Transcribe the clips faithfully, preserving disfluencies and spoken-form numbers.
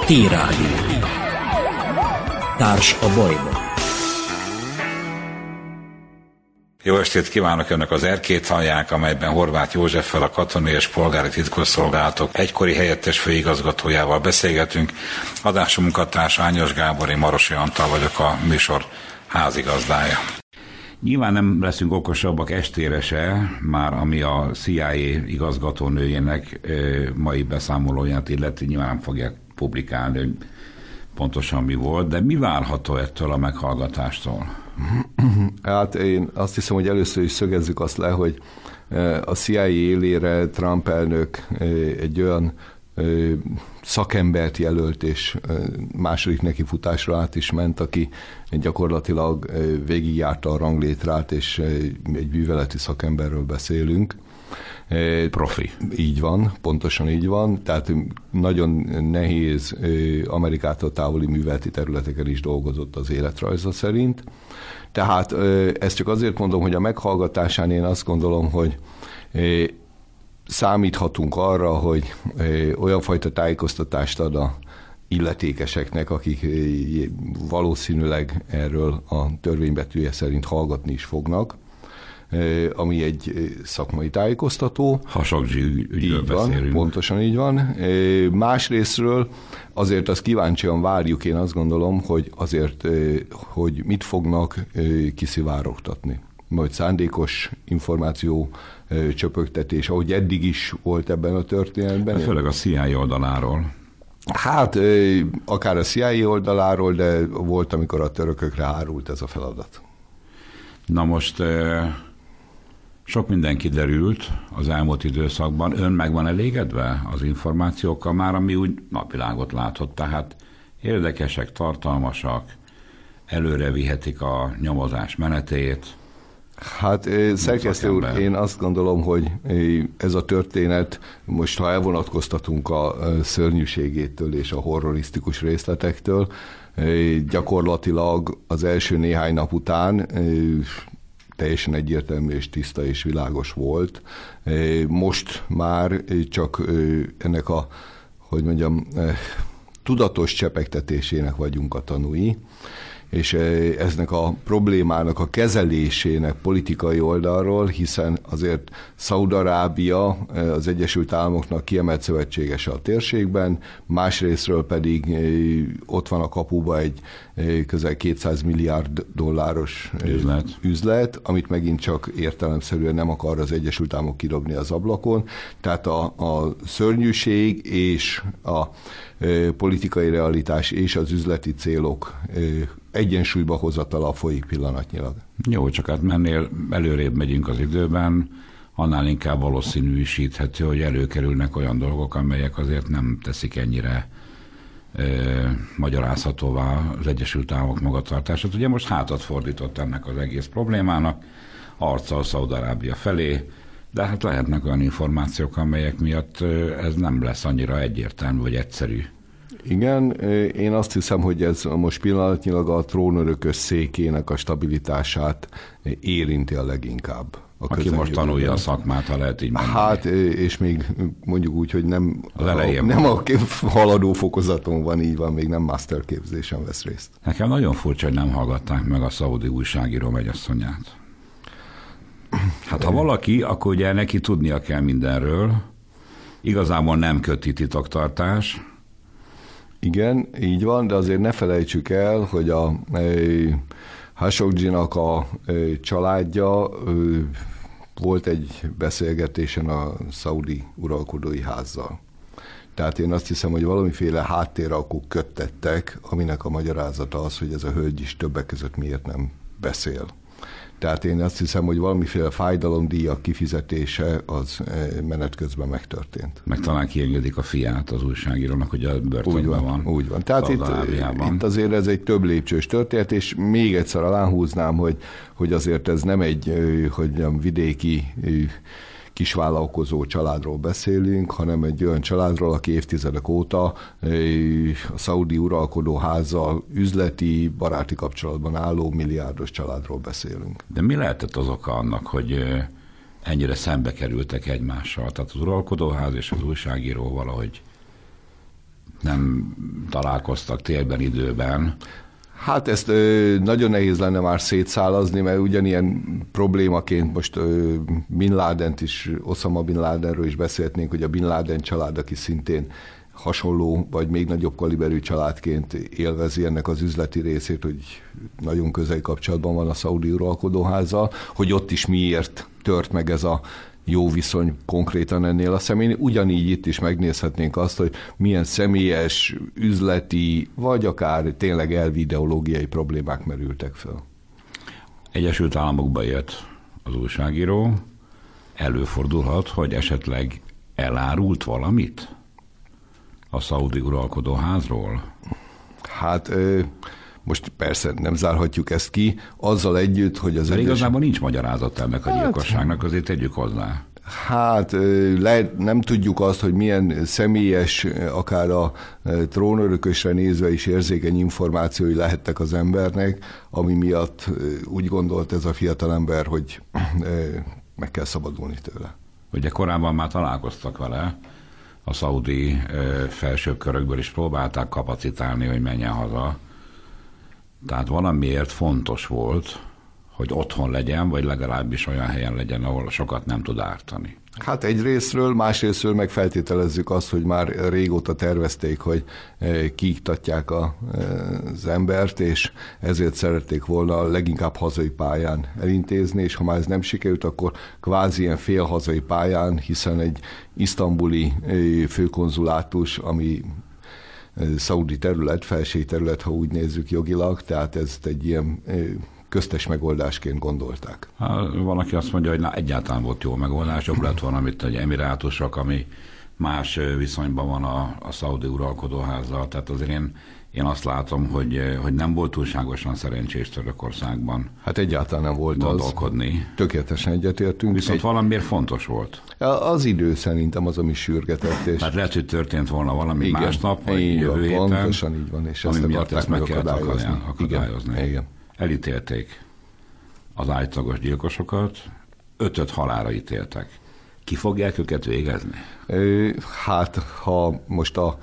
T-Rádió. Társ a bajban. Jó estét kívánok Önök! Az Erkét hallják, amelyben Horváth Józseffel, a katonai és polgári titkosszolgálatok egykori helyettes főigazgatójával beszélgetünk. Adásunk munkatársa Ányos Gábor, én Marosi Antal vagyok, a műsor házigazdája. Nyilván nem leszünk okosabbak estére se, már ami a C I A igazgatónőjének mai beszámolóját illeti, nyilván nem fogják publikálni, hogy pontosan mi volt, de mi várható ettől a meghallgatástól? Hát én azt hiszem, hogy először is szögezzük azt le, hogy a C I A élére Trump elnök egy olyan szakembert jelölt, és második nekifutásra át is ment, aki gyakorlatilag végigjárta a ranglétrát, és egy műveleti szakemberről beszélünk. Profi. Így van, pontosan így van, tehát nagyon nehéz Amerikától távoli műveleti területeken is dolgozott az életrajza szerint. Tehát ezt csak azért mondom, hogy a meghallgatásán én azt gondolom, hogy számíthatunk arra, hogy olyan fajta tájékoztatást ad a illetékeseknek, akik valószínűleg erről a törvénybetűje szerint hallgatni is fognak, ami egy szakmai tájékoztató. Hasogzsi ügyről beszélünk. Pontosan így van. Másrésztről azért azt kíváncsian várjuk, én azt gondolom, hogy azért, hogy mit fognak kiszivárogtatni. Majd szándékos információ csöpögtetés, ahogy eddig is volt ebben a történetben. De főleg a C I A oldaláról. Hát akár a C I A oldaláról, de volt, amikor a törökökre hárult ez a feladat. Na most sok minden kiderült az elmúlt időszakban. Ön meg van elégedve az információkkal már, ami úgy napvilágot látott, tehát érdekesek, tartalmasak, előre vihetik a nyomozás menetét. Hát szerkesztő úr, én azt gondolom, hogy ez a történet, most ha elvonatkoztatunk a szörnyűségétől és a horrorisztikus részletektől, gyakorlatilag az első néhány nap után teljesen egyértelmű és tiszta és világos volt. Most már csak ennek a, hogy mondjam, tudatos csepegtetésének vagyunk a tanúi, és eznek a problémának a kezelésének politikai oldalról, hiszen azért Szaúd-Arábia az Egyesült Államoknak kiemelt szövetségese a térségben, másrésztről pedig ott van a kapuba egy közel kétszáz milliárd dolláros üzlet. üzlet, amit megint csak értelemszerűen nem akar az Egyesült Államok kidobni az ablakon. Tehát a, a szörnyűség és a politikai realitás és az üzleti célok egyensúlyba hozatala folyik pillanatnyilag. Jó, csak hát mennél előrébb megyünk az időben, annál inkább valószínűsíthető, hogy előkerülnek olyan dolgok, amelyek azért nem teszik ennyire e, magyarázhatóvá az Egyesült Államok magatartását. Ugye most hátat fordított ennek az egész problémának, arccal Szaúd-Arábia felé, de hát lehetnek olyan információk, amelyek miatt ez nem lesz annyira egyértelmű vagy egyszerű. Igen, én azt hiszem, hogy ez most pillanatnyilag a trónörökös székének a stabilitását érinti a leginkább. A Aki most tanulja a szakmát, ha lehet így mondani. Hát, és még mondjuk úgy, hogy nem a, nem a haladó fokozaton van, így van, még nem masterképzésen vesz részt. Nekem nagyon furcsa, hogy nem hallgatták meg a szaudi újságíró megyasszonyát. Hát ha valaki, akkor ugye neki tudnia kell mindenről. Igazából nem köti titoktartás. Igen, így van, de azért ne felejtsük el, hogy a Khashogginak a családja volt egy beszélgetésen a szaudi uralkodói házzal. Tehát én azt hiszem, hogy valamiféle háttéralkuk köttettek, aminek a magyarázata az, hogy ez a hölgy is többek között miért nem beszél. Tehát én azt hiszem, hogy valamiféle fájdalomdíjak kifizetése az menet közben megtörtént. Meg talán kiengedik a fiát az újságírónak, hogy a börtönben úgy van, van. Úgy van. Tehát itt, itt azért ez egy több lépcsős történet, és még egyszer aláhúznám, hogy, hogy azért ez nem egy hogy mondjam, vidéki kisvállalkozó családról beszélünk, hanem egy olyan családról, aki évtizedek óta a szaudi uralkodó házzal üzleti, baráti kapcsolatban álló milliárdos családról beszélünk. De mi lehetett az oka annak, hogy ennyire szembe kerültek egymással? Tehát az uralkodóház és az újságíró valahogy nem találkoztak térben, időben. Hát ezt ö, nagyon nehéz lenne már szétszálazni, mert ugyanilyen problémaként most ö, Bin Ladent is, Osama Bin Ladenről is beszélhetnénk, hogy a Bin Laden család, aki szintén hasonló, vagy még nagyobb kaliberű családként élvezi ennek az üzleti részét, hogy nagyon közeli kapcsolatban van a szaudi uralkodóházzal, hogy ott is miért tört meg ez a jó viszony konkrétan ennél a személynél. Ugyanígy itt is megnézhetnénk azt, hogy milyen személyes, üzleti, vagy akár tényleg elvideológiai problémák merültek fel. Egyesült Államokba jött az újságíró, előfordulhat, hogy esetleg elárult valamit a szaudi uralkodóházról? Hát most persze nem zárhatjuk ezt ki, azzal együtt, hogy az... De egyes... igazából nincs magyarázat ennek a hát, gyilkosságnak, azért tegyük hozzá. Hát le, nem tudjuk azt, hogy milyen személyes, akár a trónörökösre nézve is érzékeny információi lehettek az embernek, ami miatt úgy gondolt ez a fiatalember, hogy meg kell szabadulni tőle. Ugye korábban már találkoztak vele, a szaudi felsőbb körökből is próbálták kapacitálni, hogy menjen haza. Tehát valamiért fontos volt, hogy otthon legyen, vagy legalábbis olyan helyen legyen, ahol sokat nem tud ártani. Hát egyrészről, másrészről meg feltételezzük azt, hogy már régóta tervezték, hogy kiiktatják a, az embert, és ezért szerették volna leginkább hazai pályán elintézni, és ha már ez nem sikerült, akkor kvázi ilyen félhazai pályán, hiszen egy isztambuli főkonzulátus, ami szaudi terület, felség terület, ha úgy nézzük jogilag, tehát ezt egy ilyen köztes megoldásként gondolták. Hát, van, aki azt mondja, hogy na, egyáltalán volt jó megoldás, jobb lett volna, mint egy emirátusok, ami más viszonyban van a, a szaudi uralkodóházzal. Tehát azért én, én azt látom, hogy, hogy nem volt túlságosan szerencsés Törökországban. Hát egyáltalán nem volt gondolkodni. Az. Tökéletesen egyetértünk. Viszont egy... valamiért fontos volt. Az idő szerintem az, ami sürgetett. És... Tehát lehet, hogy történt volna valami igen, másnap, vagy így jövő van, héten, pontosan így van, és ami ezt miatt ezt meg kellett akadályozni. akadályozni. Igen, igen. Elítélték az állítólagos gyilkosokat, ötöt halálra ítéltek. Ki fogják őket végezni? Hát, ha most a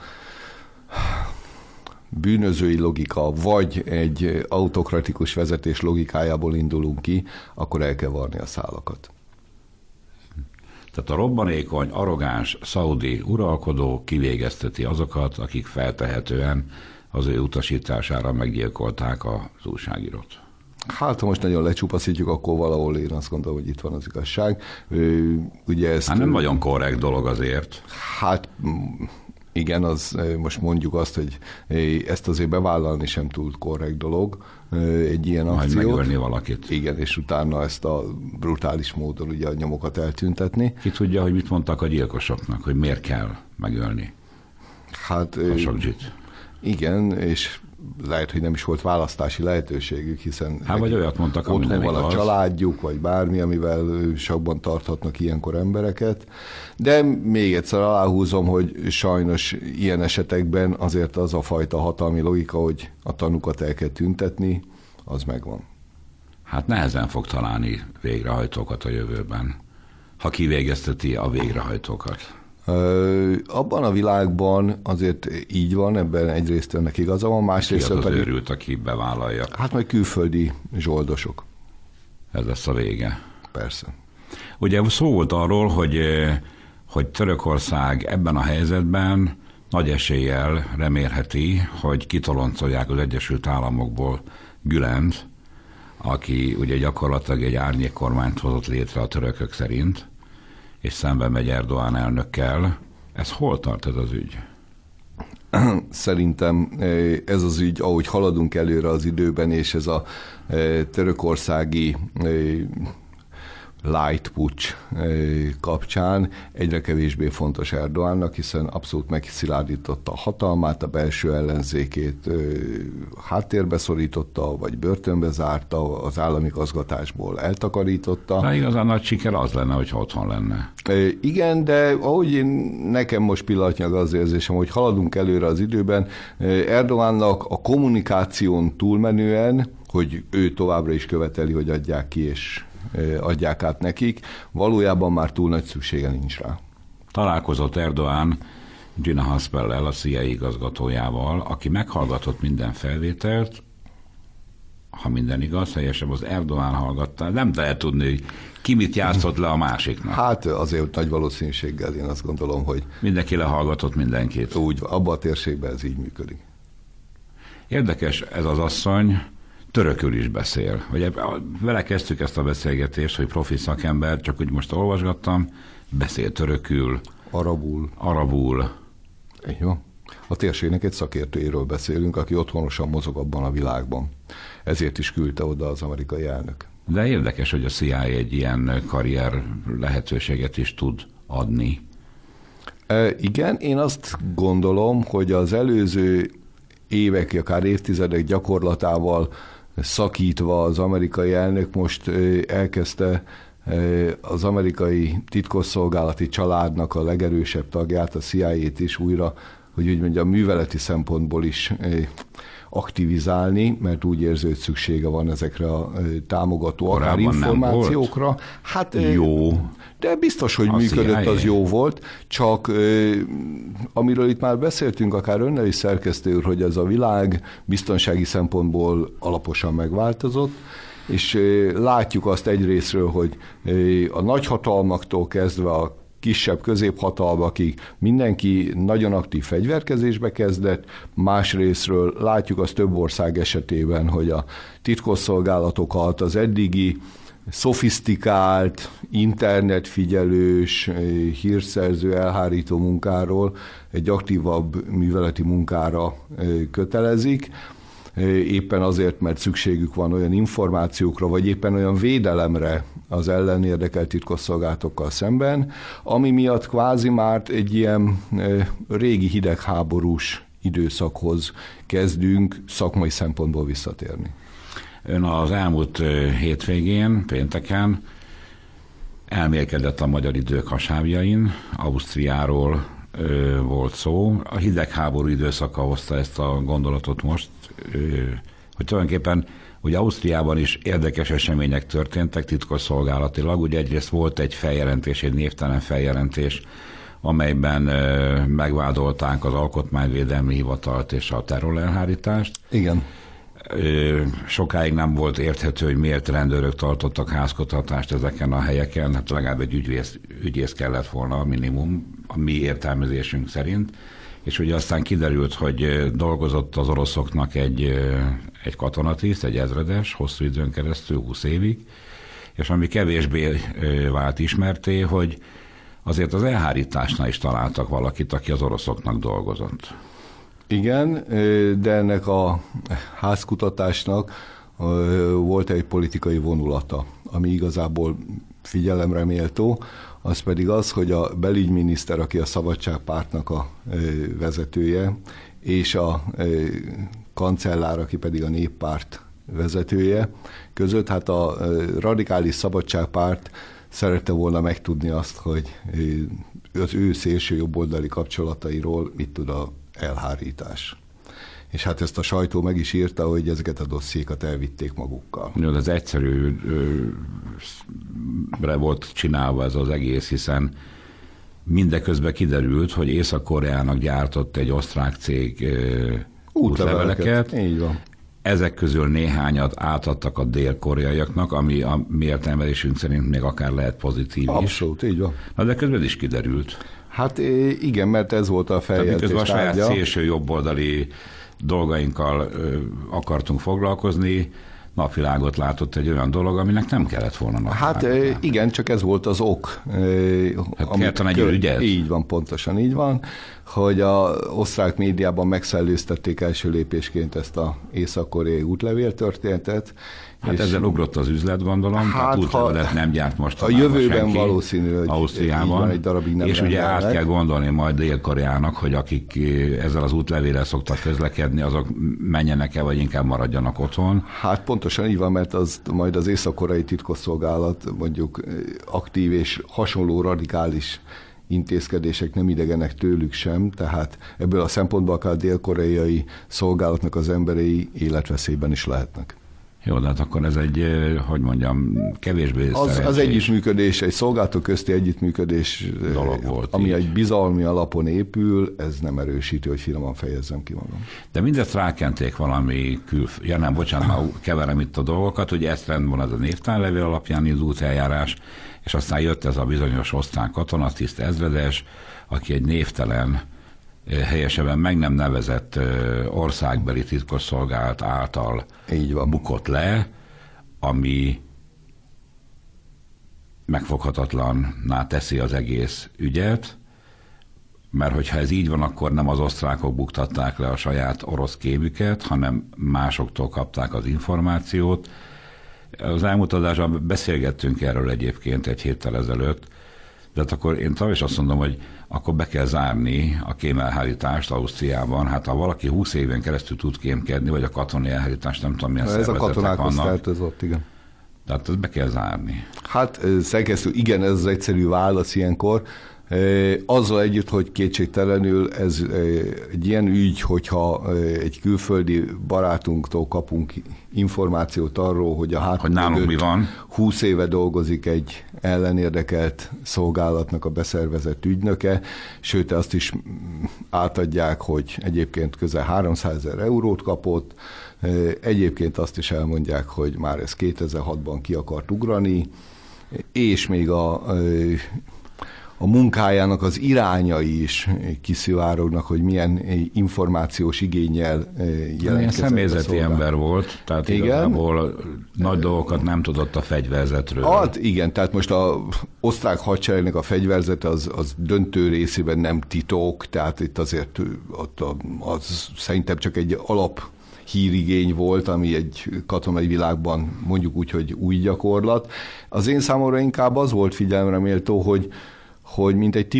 bűnözői logika, vagy egy autokratikus vezetés logikájából indulunk ki, akkor el kell varni a szálakat. Tehát a robbanékony, arrogáns, szaudi uralkodó kivégezteti azokat, akik feltehetően az ő utasítására meggyilkolták az újságírót. Hát, ha most nagyon lecsupaszítjuk, akkor valahol én azt gondolom, hogy itt van az igazság. Ugye ezt, hát nem nagyon korrekt dolog azért. Hát igen, az, most mondjuk azt, hogy ezt azért bevállalni sem túl korrekt dolog, egy ilyen majd akciót. Majd megölni valakit. Igen, és utána ezt a brutális módon ugye a nyomokat eltüntetni. Ki tudja, hogy mit mondtak a gyilkosoknak, hogy miért kell megölni hát, Khashoggyit? Igen, és lehet, hogy nem is volt választási lehetőségük, hiszen hát vagy olyat mondtak, ami otthon nem van igaz. A családjuk, vagy bármi, amivel sokban tarthatnak ilyenkor embereket. De még egyszer aláhúzom, hogy sajnos ilyen esetekben azért az a fajta hatalmi logika, hogy a tanúkat el kell tüntetni, az megvan. Hát nehezen fog találni végrehajtókat a jövőben, ha kivégezteti a végrehajtókat. Abban a világban azért így van, ebben egyrészt önnek igaza van, másrészt pedig... pedig... őrült, aki bevállalja. Hát majd külföldi zsoldosok. Ez lesz a vége. Persze. Ugye szó volt arról, hogy, hogy Törökország ebben a helyzetben nagy eséllyel remélheti, hogy kitoloncolják az Egyesült Államokból Gülent, aki ugye gyakorlatilag egy árnyékkormányt hozott létre a törökök szerint, és szembe megy Erdoğan elnökkel. Ez hol tart ez az ügy? Szerintem ez az ügy, ahogy haladunk előre az időben, és ez a törökországi light putsch kapcsán egyre kevésbé fontos Erdoğannak, hiszen abszolút megszilárdította a hatalmát, a belső ellenzékét háttérbe szorította, vagy börtönbe zárta, az állami gazgatásból eltakarította. Na igazán nagy siker az lenne, hogyha otthon lenne. Igen, de ahogy én, nekem most pillanatnyilag az érzésem, hogy haladunk előre az időben, Erdoğannak a kommunikáción túlmenően, hogy ő továbbra is követeli, hogy adják ki, és adják át nekik, valójában már túl nagy szüksége nincs rá. Találkozott Erdoğan Gina Haspellel, a C I A igazgatójával, aki meghallgatott minden felvételt, ha minden igaz, helyesebb az Erdoğan hallgatta, nem lehet tudni, hogy ki mit játszott le a másiknak. Hát azért nagy valószínűséggel én azt gondolom, hogy... Mindenki lehallgatott mindenkit. Úgy, abban a térségben ez így működik. Érdekes, ez az asszony törökül is beszél. Ugye, vele kezdtük ezt a beszélgetést, hogy profi szakember, csak úgy most olvasgattam, beszél törökül, arabul. arabul. Jó. A térségnek egy szakértőjéről beszélünk, aki otthonosan mozog abban a világban. Ezért is küldte oda az amerikai elnök. De érdekes, hogy a C I A egy ilyen karrier lehetőséget is tud adni. E, igen, én azt gondolom, hogy az előző évek, akár évtizedek gyakorlatával szakítva az amerikai elnök most elkezdte az amerikai titkosszolgálati családnak a legerősebb tagját, a C I A-t is újra, hogy úgy mondjam, műveleti szempontból is aktivizálni, mert úgy érzi, hogy szüksége van ezekre a támogató akár információkra. Hát jó. De biztos, hogy a működött, C I A. Az jó volt, csak amiről itt már beszéltünk, akár önnel is, szerkesztő úr, hogy ez a világ biztonsági szempontból alaposan megváltozott, és látjuk azt egyrészről, hogy a nagyhatalmaktól kezdve a kisebb középhatalmakig mindenki nagyon aktív fegyverkezésbe kezdett, másrészről látjuk azt több ország esetében, hogy a titkosszolgálatokat az eddigi szofisztikált, internetfigyelős, hírszerző, elhárító munkáról egy aktívabb műveleti munkára kötelezik, éppen azért, mert szükségük van olyan információkra, vagy éppen olyan védelemre az ellenérdekelt titkosszolgálatokkal szemben, ami miatt kvázi már egy ilyen régi hidegháborús időszakhoz kezdünk szakmai szempontból visszatérni. Ön az elmúlt hétvégén, pénteken elmélkedett a magyar idők hasábjain, Ausztriáról ö, volt szó. A hidegháború időszaka hozta ezt a gondolatot most, ö, hogy tulajdonképpen ugye Ausztriában is érdekes események történtek titkosszolgálatilag. Ugye egyrészt volt egy feljelentés, egy névtelen feljelentés, amelyben ö, megvádolták az Alkotmányvédelmi Hivatalt és a terrorelhárítást. Igen. Sokáig nem volt érthető, hogy miért rendőrök tartottak házkutatást ezeken a helyeken, hát legalább egy ügyész, ügyész kellett volna a minimum, a mi értelmezésünk szerint, és ugye aztán kiderült, hogy dolgozott az oroszoknak egy, egy katonatiszt, egy ezredes, hosszú időn keresztül, húsz évig, és ami kevésbé vált ismerté, hogy azért az elhárításnál is találtak valakit, aki az oroszoknak dolgozott. Igen, de ennek a házkutatásnak volt egy politikai vonulata, ami igazából figyelemre méltó, az pedig az, hogy a belügyminiszter, aki a Szabadságpártnak a vezetője, és a kancellár, aki pedig a Néppárt vezetője között, hát a radikális Szabadságpárt szerette volna megtudni azt, hogy az ő szélső jobboldali kapcsolatairól mit tud a elhárítás. És hát ezt a sajtó meg is írta, hogy ezeket a dossziékat elvitték magukkal. Jó, ez egyszerűre volt csinálva ez az egész, hiszen mindeközben kiderült, hogy Észak-Koreának gyártott egy osztrák cég útleveleket. Így van. Ezek közül néhányat átadtak a dél-koreaiaknak, ami a mi értelmezésünk szerint még akár lehet pozitív is. Abszolút, így van. Na, de közben is kiderült. Hát igen, mert ez volt a feljelentés tárgya. Tehát miközben a saját szélső jobboldali dolgainkkal ö, akartunk foglalkozni, napvilágot látott egy olyan dolog, aminek nem kellett volna napvilágot. Hát látni. Igen, csak ez volt az ok. Hát kellett egy ügyet? Így van, pontosan így van, hogy a osztrák médiában megszellőztették első lépésként ezt a észak-koreai útlevél történetet. Hát és ezzel ugrott az üzlet, gondolom, hát útlevelet nem gyárt most a jövőben senki, valószínű, hogy Ausztriában, egy darabig nem és ugye át meg. kell gondolni majd Dél-Koreának, hogy akik ezzel az útlevéllel szoktak közlekedni, azok menjenek el, vagy inkább maradjanak otthon. Hát pontosan így van, mert az majd az észak-koreai titkosszolgálat mondjuk aktív és hasonló radikális intézkedések nem idegenek tőlük sem, tehát ebből a szempontból akár a dél-koreai szolgálatnak az emberei életveszélyben is lehetnek. Jó, de hát akkor ez egy, hogy mondjam, kevésbé Az, az együttműködés, egy szolgálatok közti együttműködés dolog volt, ami így. Egy bizalmi alapon épül, ez nem erősíti, hogy finoman fejezzem ki magam. De mindezt rákenték valami külf... Ja nem, bocsánat, már keverem itt a dolgokat, hogy ezt rendben az a névtárlevél alapján indult eljárás, és aztán jött ez a bizonyos osztrák katonatiszt ezredes, aki egy névtelen, helyesebben meg nem nevezett országbeli titkosszolgálat által így van. Bukott le, ami megfoghatatlanná teszi az egész ügyet, mert hogyha ez így van, akkor nem az osztrákok buktatták le a saját orosz kémüket, hanem másoktól kapták az információt. Az elmúlt adásban beszélgettünk erről egyébként egy héttel ezelőtt, de hát akkor én tovább is azt mondom, hogy akkor be kell zárni a kémelhárítást Ausztriában. Hát ha valaki húsz éven keresztül tud kémkedni, vagy a katonai elhárítást, nem tudom milyen ez szervezetek vannak. Ez a katonákhoz tartozott, igen. Tehát ezt be kell zárni. Hát szerkesztő, igen, ez az egyszerű válasz ilyenkor. Azzal együtt, hogy kétségtelenül ez egy ilyen ügy, hogyha egy külföldi barátunktól kapunk információt arról, hogy a hogy nálunk mi van. húsz éve dolgozik egy ellenérdekelt szolgálatnak a beszervezett ügynöke, sőt azt is átadják, hogy egyébként közel háromszázezer eurót kapott, egyébként azt is elmondják, hogy már ez kétezer-hatban ki akart ugrani, és még a a munkájának az irányai is kiszivárognak, hogy milyen információs igényel jelentkezett. Ilyen személyzeti ember volt, tehát igen. Igazából nagy dolgokat nem tudott a fegyverzetről. Hát igen, tehát most az osztrák hadseregnek a fegyverzete az, az döntő részében nem titok, tehát itt azért ott az szerintem csak egy alap hírigény volt, ami egy katonai világban mondjuk úgy, hogy új gyakorlat. Az én számomra inkább az volt figyelemre méltó, hogy hogy mint egy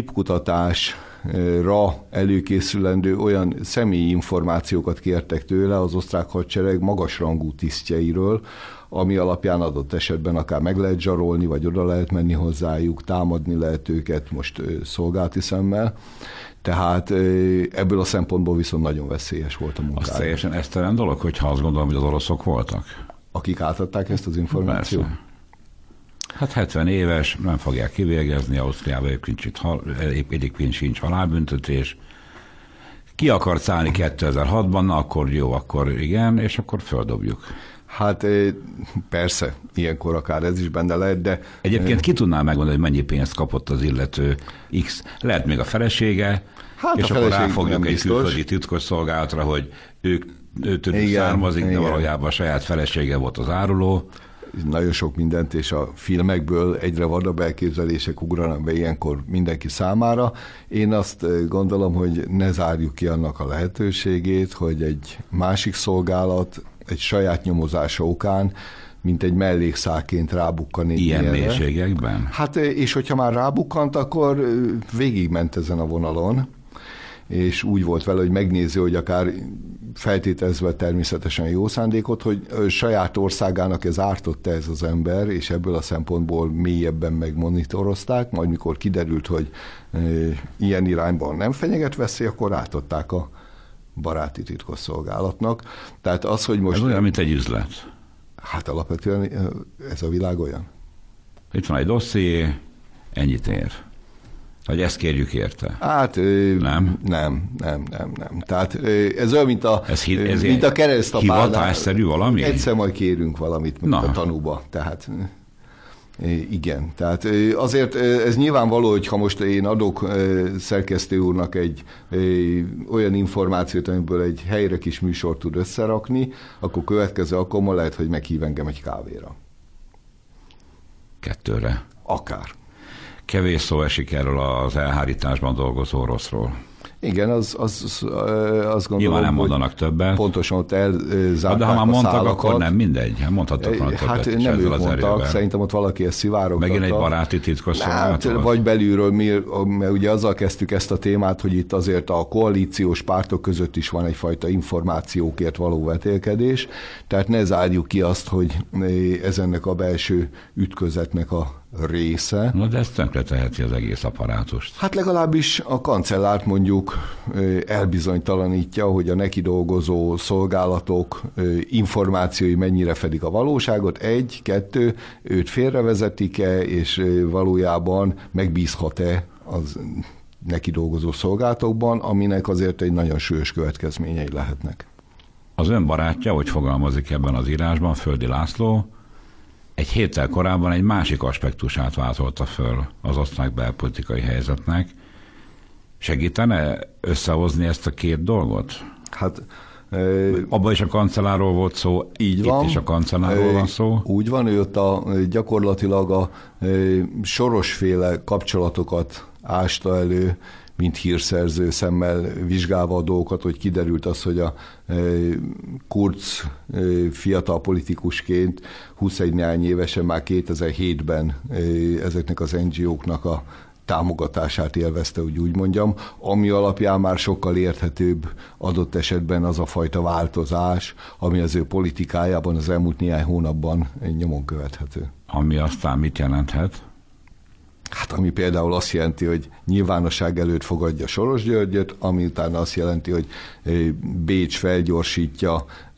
tippkutatásra előkészülendő olyan személyi információkat kértek tőle az osztrák hadsereg magasrangú tisztjeiről, ami alapján adott esetben akár meg lehet zsarolni, vagy oda lehet menni hozzájuk, támadni lehet őket most szolgálati szemmel. Tehát ebből a szempontból viszont nagyon veszélyes volt a munkája. Az teljesen esztelen dolog, hogyha azt gondolom, hogy az oroszok voltak. Akik átadták ezt az információt? Persze. Hát hetven éves, nem fogják kivégezni, Ausztriában egyébként sincs halálbüntetés. Ki akart szállni kétezer-hatban, na akkor jó, akkor igen, és akkor földobjuk. Hát persze, ilyenkor akár ez is benne lehet, de... Egyébként ki tudná megmondani, hogy mennyi pénzt kapott az illető X? Lehet még a felesége, hát és a akkor ráfogjuk egy külföldi titkosszolgálatra, hogy ők őtől származik, de valójában a saját felesége volt az áruló. Nagyon sok mindent, és a filmekből egyre vadabb elképzelések ugranak be ilyenkor mindenki számára. Én azt gondolom, hogy ne zárjuk ki annak a lehetőségét, hogy egy másik szolgálat egy saját nyomozása okán, mint egy mellékszálként rábukkan egy ilyen mélységekben? Hát, és hogyha már rábukkant, akkor végigment ezen a vonalon, és úgy volt vele, hogy megnézi, hogy akár feltételezve természetesen jó szándékot, hogy saját országának ez ártotta ez az ember, és ebből a szempontból mélyebben megmonitorozták, majd mikor kiderült, hogy e, ilyen irányban nem fenyeget veszély, akkor átadták a baráti titkosszolgálatnak. Tehát az, hogy most... Ez olyan, mint egy üzlet. Hát alapvetően ez a világ olyan. Itt van egy dosszié, ennyit ér. Vagy ezt kérjük érte? Hát nem, nem, nem, nem. nem. Tehát ez olyan, mint a, ez, ez mint a keresztapánál. Hivatásszerű valami? Egyszer majd kérünk valamit, mint a tanúba. Tehát igen. Tehát azért ez nyilvánvaló, hogy ha most én adok szerkesztő úrnak egy olyan információt, amiből egy helyre kis műsort tud összerakni, akkor következő alkalommal lehet, hogy meghív engem egy kávéra. Kettőre? Akár. Kevés szó esik erről az elhárításban dolgozó oroszról. Igen, az, az, az azt gondolom, nyilván nem mondanak többet. Pontosan ott elzárták. De ha már mondtak, szálakat, akkor nem mindegy. Mondhattak volna többet. Hát nem ők mondtak, erővel. Szerintem ott valaki ezt szivárogtatta. Megint egy baráti titkosszolgálat? Hát, vagy belülről, mi, mert ugye azzal kezdtük ezt a témát, hogy itt azért a koalíciós pártok között is van egyfajta információkért való vetélkedés, tehát ne zárjuk ki azt, hogy ez ennek a belső ütközetnek a része. Na de ez tönkreteheti az egész apparátust. Hát legalábbis a kancellárt mondjuk elbizonytalanítja, hogy a neki dolgozó szolgálatok információi mennyire fedik a valóságot. Egy, kettő, őt félrevezetik-e, és valójában megbízhat-e az neki dolgozó szolgálatokban, aminek azért egy nagyon súlyos következményei lehetnek. Az ön barátja, hogy fogalmazik ebben az írásban, Földi László, egy héttel korábban egy másik aspektusát vázolta föl az osztrák belpolitikai helyzetnek. Segítene összehozni ezt a két dolgot? Hát abban is a kancellárról volt szó, így van, itt is a kancellárról van szó. Úgy van, ő ott a, gyakorlatilag a sorosféle kapcsolatokat ásta elő, mint hírszerző szemmel vizsgálva a dolgokat, hogy kiderült az, hogy a Kurz fiatal politikusként huszonegy néhány évesen már kétezer-hétben ezeknek az en gé óknak a támogatását élvezte, úgy úgy mondjam, ami alapján már sokkal érthetőbb adott esetben az a fajta változás, ami az ő politikájában az elmúlt néhány hónapban nyomon követhető. Ami aztán mit jelenthet? Hát ami például azt jelenti, hogy nyilvánosság előtt fogadja Soros Györgyöt, ami utána azt jelenti, hogy Bécs felgyorsítja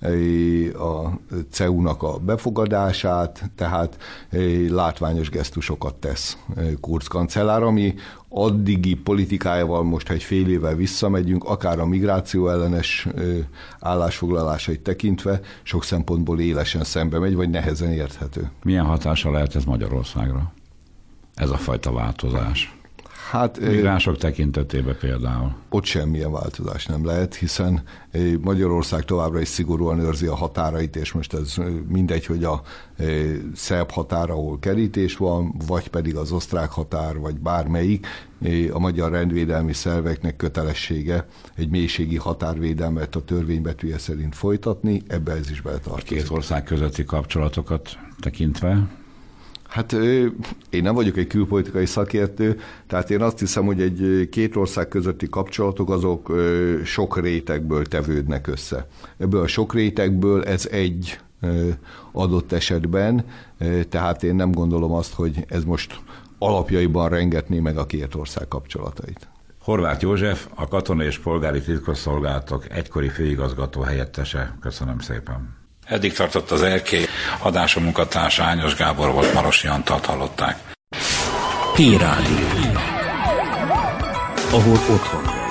a cé e u-nak a befogadását, tehát látványos gesztusokat tesz Kurz kancellár, ami addigi politikájával most, ha egy fél évvel visszamegyünk, akár a migráció ellenes állásfoglalásait tekintve, sok szempontból élesen szembe megy, vagy nehezen érthető. Milyen hatása lehet ez Magyarországra? Ez a fajta változás. Hát, migránsok tekintetében például. Ott semmilyen változás nem lehet, hiszen Magyarország továbbra is szigorúan őrzi a határait, és most ez mindegy, hogy a szerb határ, ahol kerítés van, vagy pedig az osztrák határ, vagy bármelyik, a magyar rendvédelmi szerveknek kötelessége egy mélységi határvédelmet a törvénybetűje szerint folytatni, ebbe ez is beletartozik. Két ország közötti kapcsolatokat tekintve? Hát én nem vagyok egy külpolitikai szakértő, tehát én azt hiszem, hogy egy két ország közötti kapcsolatok azok sok rétegből tevődnek össze. Ebből a sok rétegből ez egy adott esetben, tehát én nem gondolom azt, hogy ez most alapjaiban rengetné meg a két ország kapcsolatait. Horváth József, a Katonai és Polgári Titkosszolgálatok egykori főigazgató helyettese. Köszönöm szépen. Eddig tartott az Erkély, adásom munkatársa Ányos Gábor volt, Marosi Antalt hallották. Hírrádió. Ahol otthon.